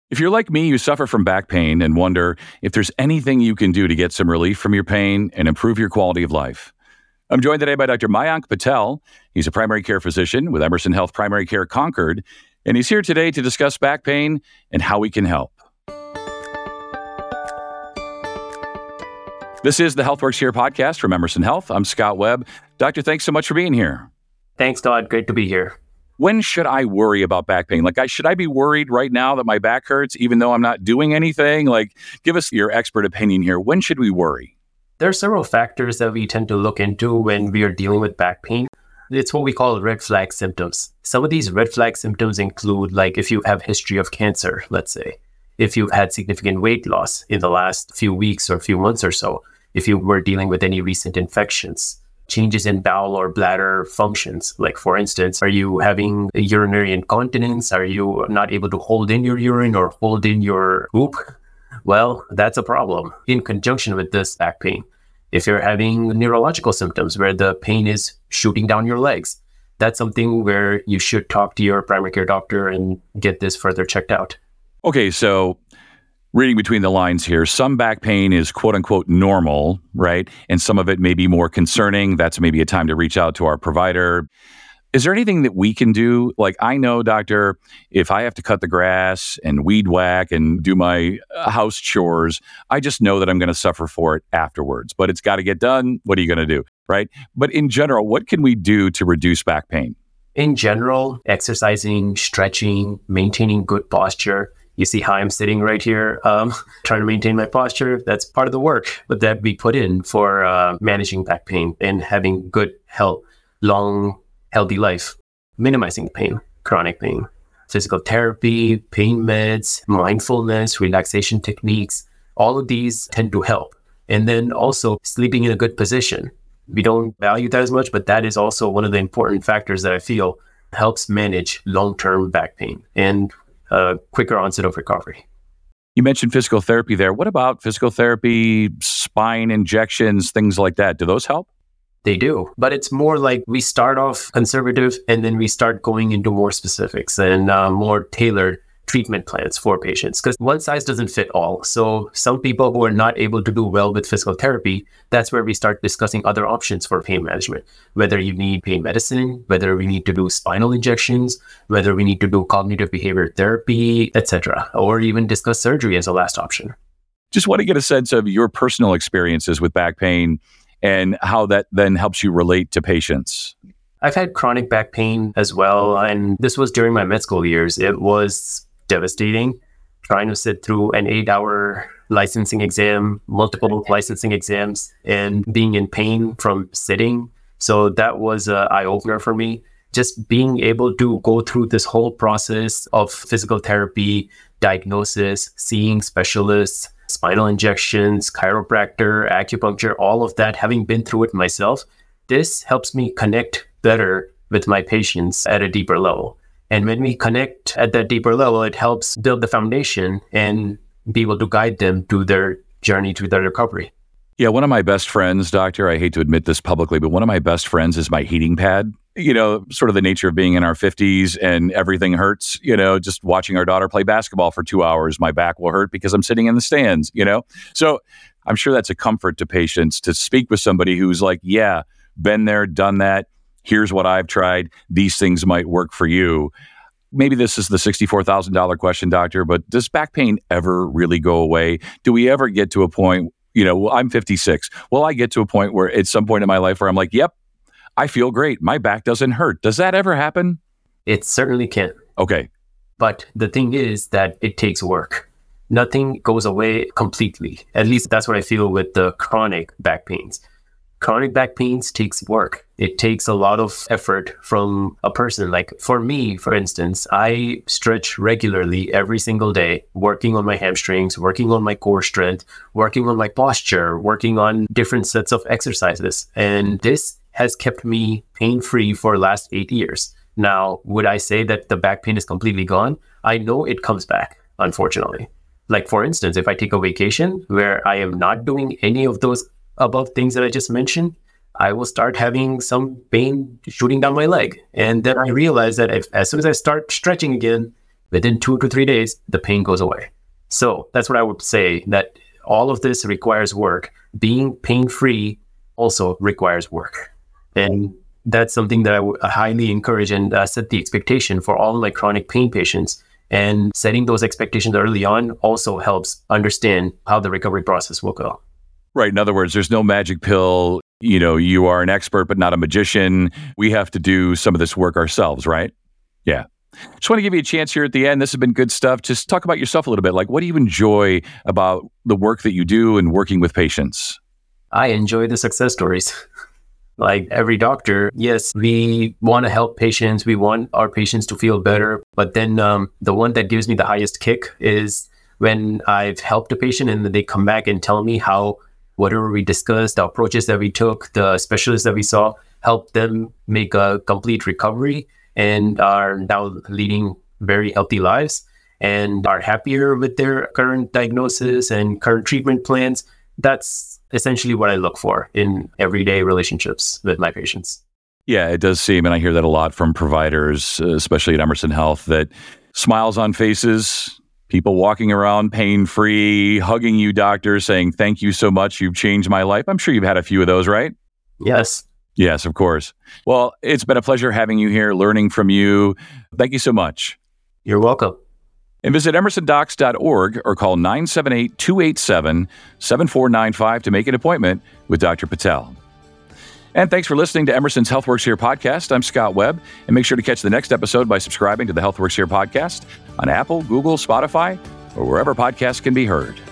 If you're like me, you suffer from back pain and wonder if there's anything you can do to get some relief from your pain and improve your quality of life. I'm joined today by Dr. Mayank Patel. He's a primary care physician with Emerson Health Primary Care Concord, and he's here today to discuss back pain and how we can help. This is the HealthWorks Here podcast from Emerson Health. I'm Scott Webb. Doctor, thanks so much for being here. Thanks, Todd. Great to be here. When should I worry about back pain? Should I be worried right now that my back hurts, even though I'm not doing anything? Give us your expert opinion here. When should we worry? There are several factors that we tend to look into when we are dealing with back pain. It's what we call red flag symptoms. Some of these red flag symptoms include, if you have history of cancer, let's say, if you've had significant weight loss in the last few weeks or few months or so, if you were dealing with any recent infections, changes in bowel or bladder functions. For instance, are you having urinary incontinence? Are you not able to hold in your urine or hold in your poop? Well, that's a problem in conjunction with this back pain. If you're having neurological symptoms where the pain is shooting down your legs, that's something where you should talk to your primary care doctor and get this further checked out. Okay, so reading between the lines here, some back pain is quote unquote normal, right? And some of it may be more concerning. That's maybe a time to reach out to our provider. Is there anything that we can do? I know, doctor, if I have to cut the grass and weed whack and do my house chores, I just know that I'm going to suffer for it afterwards. But it's got to get done. What are you going to do, right? But in general, what can we do to reduce back pain? In general, exercising, stretching, maintaining good posture. You see how I'm sitting right here, trying to maintain my posture. That's part of the work that we put in for managing back pain and having good health, long, healthy life, minimizing pain, chronic pain, physical therapy, pain meds, mindfulness, relaxation techniques. All of these tend to help. And then also sleeping in a good position. We don't value that as much, but that is also one of the important factors that I feel helps manage long-term back pain and quicker onset of recovery. You mentioned physical therapy there. What about physical therapy, spine injections, things like that? Do those help? They do, but it's more like we start off conservative and then we start going into more specifics and more tailored treatment plans for patients because one size doesn't fit all. So some people who are not able to do well with physical therapy, that's where we start discussing other options for pain management, whether you need pain medicine, whether we need to do spinal injections, whether we need to do cognitive behavior therapy, etc., or even discuss surgery as a last option. Just want to get a sense of your personal experiences with back pain and how that then helps you relate to patients. I've had chronic back pain as well, and this was during my med school years. It was devastating trying to sit through an 8-hour licensing exam, multiple licensing exams, and being in pain from sitting. So that was an eye-opener for me. Just being able to go through this whole process of physical therapy, diagnosis, seeing specialists, spinal injections, chiropractor, acupuncture, all of that, having been through it myself, this helps me connect better with my patients at a deeper level. And when we connect at that deeper level, it helps build the foundation and be able to guide them to their journey to their recovery. Yeah, one of my best friends, doctor, I hate to admit this publicly, but one of my best friends is my heating pad. Sort of the nature of being in our 50s and everything hurts, just watching our daughter play basketball for 2 hours, my back will hurt because I'm sitting in the stands, So I'm sure that's a comfort to patients to speak with somebody who's like, yeah, been there, done that. Here's what I've tried. These things might work for you. Maybe this is the $64,000 question, doctor, but does back pain ever really go away? Do we ever get to a point, I'm 56. Will I get to a point where at some point in my life where I'm like, yep, I feel great. My back doesn't hurt. Does that ever happen? It certainly can. Okay. But the thing is that it takes work. Nothing goes away completely. At least that's what I feel with the chronic back pains. Chronic back pains takes work. It takes a lot of effort from a person. For me, for instance, I stretch regularly every single day, working on my hamstrings, working on my core strength, working on my posture, working on different sets of exercises. And this has kept me pain-free for the last 8 years. Now, would I say that the back pain is completely gone? I know it comes back, unfortunately. For instance, if I take a vacation where I am not doing any of those above things that I just mentioned, I will start having some pain shooting down my leg. And then I realize that as soon as I start stretching again, within 2 to 3 days, the pain goes away. So that's what I would say, that all of this requires work. Being pain-free also requires work. And that's something that I would highly encourage and set the expectation for all my chronic pain patients. And setting those expectations early on also helps understand how the recovery process will go. Right. In other words, there's no magic pill. You are an expert, but not a magician. We have to do some of this work ourselves, right? Yeah. Just want to give you a chance here at the end. This has been good stuff. Just talk about yourself a little bit. Like, what do you enjoy about the work that you do and working with patients? I enjoy the success stories. Like every doctor, yes, we want to help patients. We want our patients to feel better. But then the one that gives me the highest kick is when I've helped a patient and they come back and tell me how whatever we discussed, the approaches that we took, the specialists that we saw, helped them make a complete recovery and are now leading very healthy lives and are happier with their current diagnosis and current treatment plans. That's essentially what I look for in everyday relationships with my patients. Yeah, it does seem, and I hear that a lot from providers, especially at Emerson Health, that smiles on faces, people walking around pain-free, hugging you, doctors, saying, thank you so much. You've changed my life. I'm sure you've had a few of those, right? Yes. Yes, of course. Well, it's been a pleasure having you here, learning from you. Thank you so much. You're welcome. And visit emersondocs.org or call 978-287-7495 to make an appointment with Dr. Patel. And thanks for listening to Emerson's HealthWorks Here podcast. I'm Scott Webb, and make sure to catch the next episode by subscribing to the HealthWorks Here podcast on Apple, Google, Spotify, or wherever podcasts can be heard.